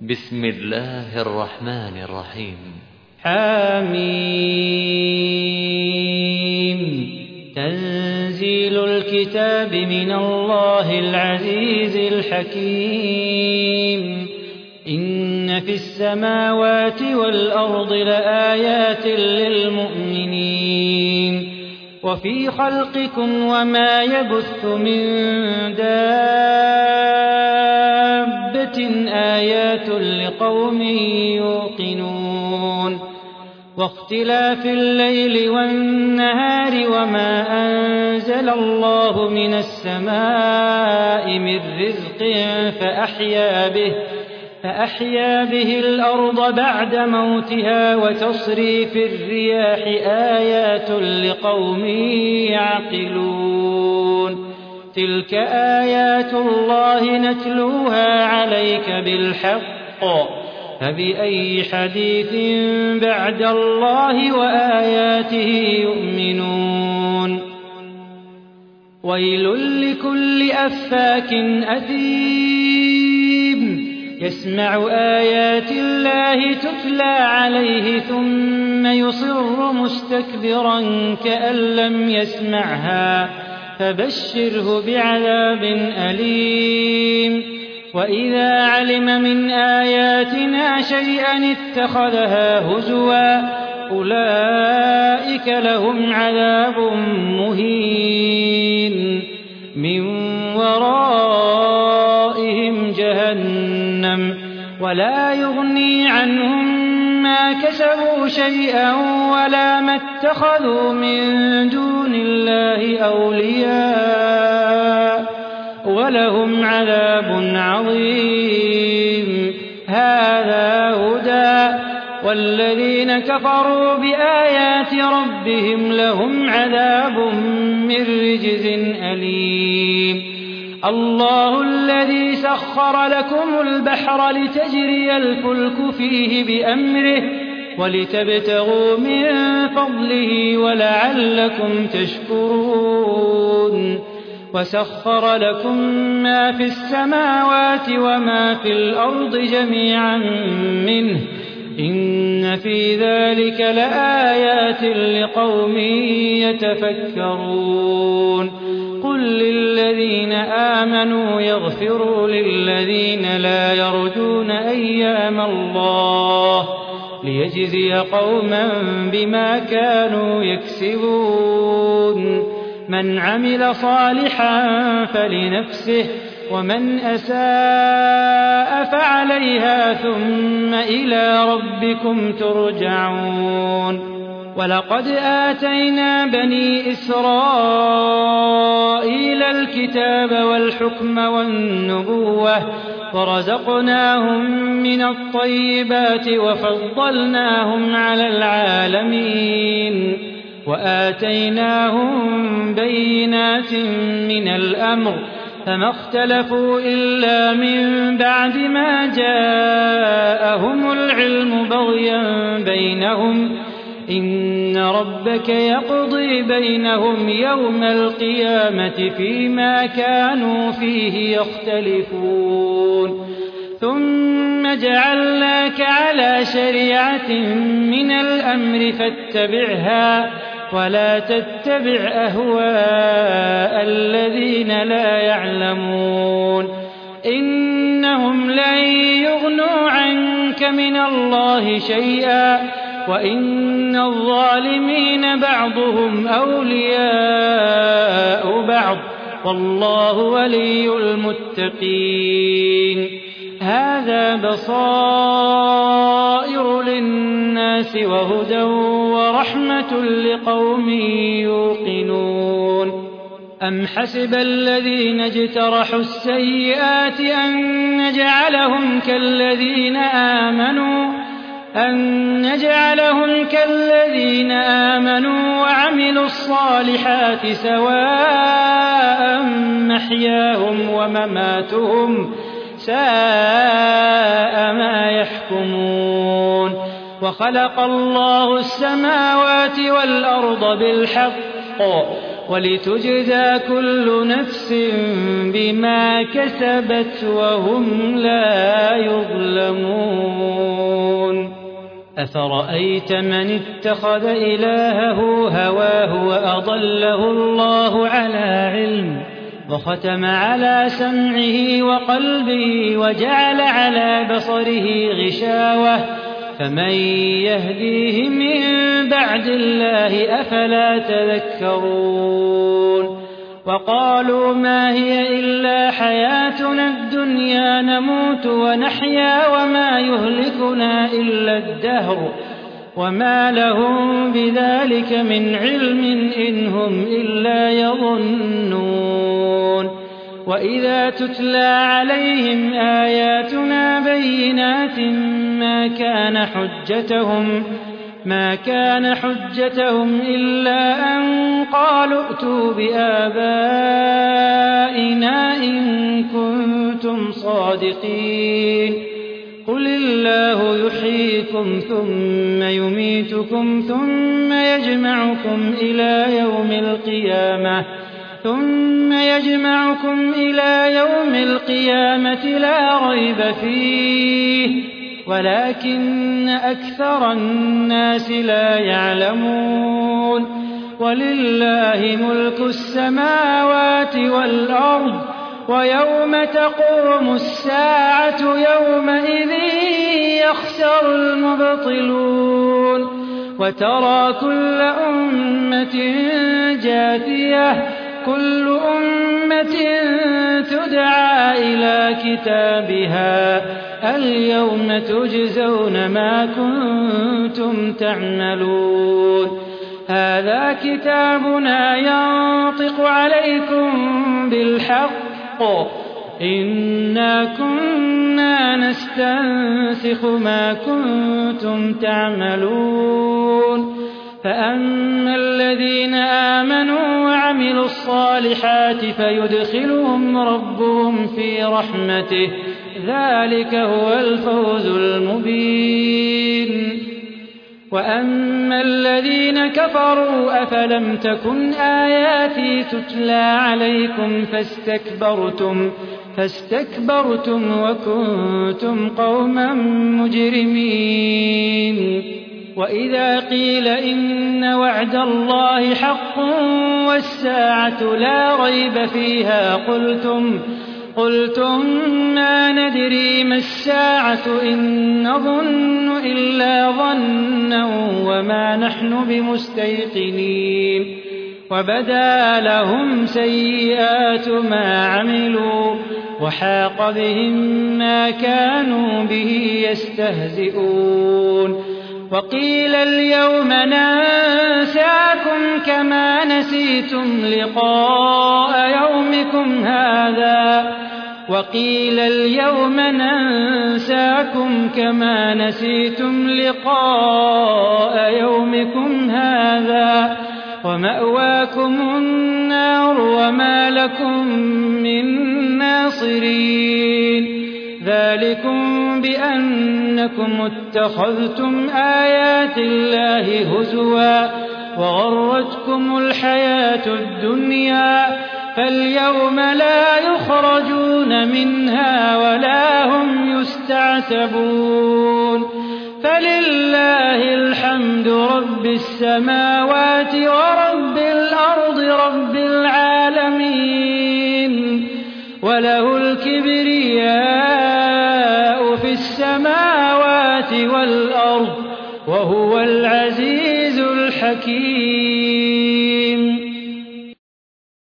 بسم الله الرحمن الرحيم. حميم. تنزيل الكتاب من الله العزيز الحكيم. إن في السماوات والأرض لآيات للمؤمنين وفي خلقكم وما يبث من دابة آيات لقوم يوقنون واختلاف الليل والنهار وما أنزل الله من السماء من رزق فأحيا به الأرض بعد موتها وتصريف الرياح آيات لقوم يعقلون. تلك آيات الله نتلوها عليك بالحق فبأي حديث بعد الله وآياته يؤمنون. ويل لكل أفاك أثيم يسمع آيات الله تتلى عليه ثم يصر مستكبرا كأن لم يسمعها فبشره بعذاب أليم. وإذا علم من آياتنا شيئا اتخذها هزوا أولئك لهم عذاب مهين من ورائهم جهنم ولا يغني عنهم ما كسبوا شيئا ولا ما اتخذوا من دون الله أولياء ولهم عذاب عظيم. هذا هدى والذين كفروا بآيات ربهم لهم عذاب من رجز أليم. الله الذي سخر لكم البحر لتجري الفلك فيه بأمره ولتبتغوا من فضله ولعلكم تشكرون. وسخر لكم ما في السماوات وما في الأرض جميعا منه إن في ذلك لآيات لقوم يتفكرون. قل للذين آمنوا يغفروا للذين لا يرجون أيام الله ليجزي قوما بما كانوا يكسبون. من عمل صالحا فلنفسه ومن أساء فعليها ثم إلى ربكم ترجعون. ولقد آتينا بني إسرائيل الكتاب والحكم والنبوة ورزقناهم من الطيبات وفضلناهم على العالمين وآتيناهم بينات من الأمر فما اختلفوا إلا من بعد ما جاءهم العلم بغيا بينهم إن ربك يقضي بينهم يوم القيامة فيما كانوا فيه يختلفون. ثم جعلناك على شريعة من الأمر فاتبعها ولا تتبع أهواء الذين لا يعلمون إنهم لن يغنوا عنك من الله شيئا وإن الظالمين بعضهم أولياء بعض والله ولي المتقين. هذا بصائر للناس وهدى ورحمة لقوم يوقنون. أم حسب الذين اجترحوا السيئات أن نجعلهم كالذين آمنوا وعملوا الصالحات سواء محياهم ومماتهم ساء ما يحكمون. وخلق الله السماوات والأرض بالحق ولتجزى كل نفس بما كسبت وهم لا يظلمون أفرأيت من اتخذ إلهه هواه وأضله الله على علم وختم على سمعه وقلبه وجعل على بصره غشاوة فمن يهديه من بعد الله أفلا تذكرون وقالوا ما هي إلا حياتنا الدنيا نموت ونحيا وما يهلكنا إلا الدهر وما لهم بذلك من علم إن هم إلا يظنون وإذا تتلى عليهم آياتنا بينات ما كان حجتهم إلا أن قالوا ائتوا بآبائنا إن كنتم صادقين قل الله يحييكم ثم يميتكم ثم يجمعكم إلى يوم القيامة لا ريب فيه ولكن أكثر الناس لا يعلمون ولله ملك السماوات والأرض ويوم تقوم الساعة يومئذ يخسر المبطلون وترى كل أمة جاثية كل أمة تدعى إلى كتابها اليوم تجزون ما كنتم تعملون هذا كتابنا ينطق عليكم بالحق إنا كنا نستنسخ ما كنتم تعملون فأما الذين آمنوا وعملوا الصالحات فيدخلهم ربهم في رحمته ذلك هو الفوز المبين وأما الذين كفروا أفلم تكن آياتي تتلى عليكم فاستكبرتم وكنتم قوما مجرمين وإذا قيل إن وعد الله حق والساعة لا ريب فيها قلتم ما ندري ما الساعة إن نظن إلا ظنا وما نحن بمستيقنين وبدا لهم سيئات ما عملوا وحاق بهم ما كانوا به يستهزئون وقيل اليوم ننساكم كما نسيتم لقاء يومكم هذا ومأواكم النار وما لكم من ناصرين ذلكم بأنكم اتخذتم آيات الله هزوا وغرتكم الحياة الدنيا فاليوم لا يخرجون منها ولا هم يستعتبون فلله الحمد رب السماوات ورب الأرض رب العالمين وله الكبرياء في السماوات والأرض وهو العزيز الحكيم